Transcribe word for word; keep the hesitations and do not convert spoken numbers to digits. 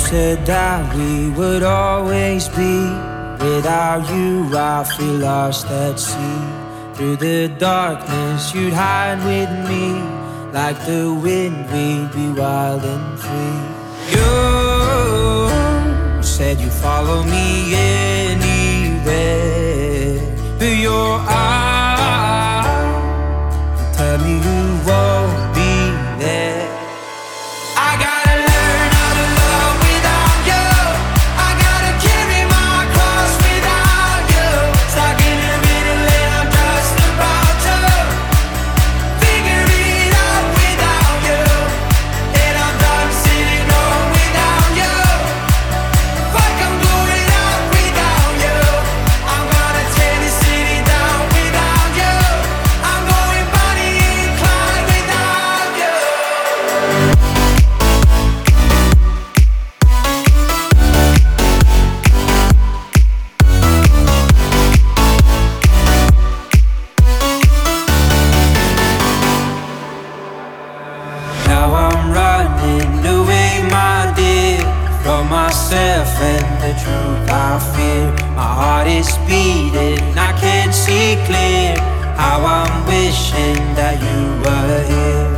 said that we would always be. Without you I feel lost at sea. Through the darkness you'd hide with me. Like the wind we'd be wild and free. You said you'd follow me anywhere. But your eyes tell me you won't be there. I gotta learn how to love without you. I gotta carry my cross without you. Stuck in the middle and I'm just about to figure it out without you. And I'm done sitting home without you. Fuck, I'm going out without you. I'm gonna tear this city down without you. I'm going Bonnie and Clyde without you. Now I'm running away, my dear, from myself and the truth I fear. My heart is beating, I can't see clear. How I'm wishing that you were here.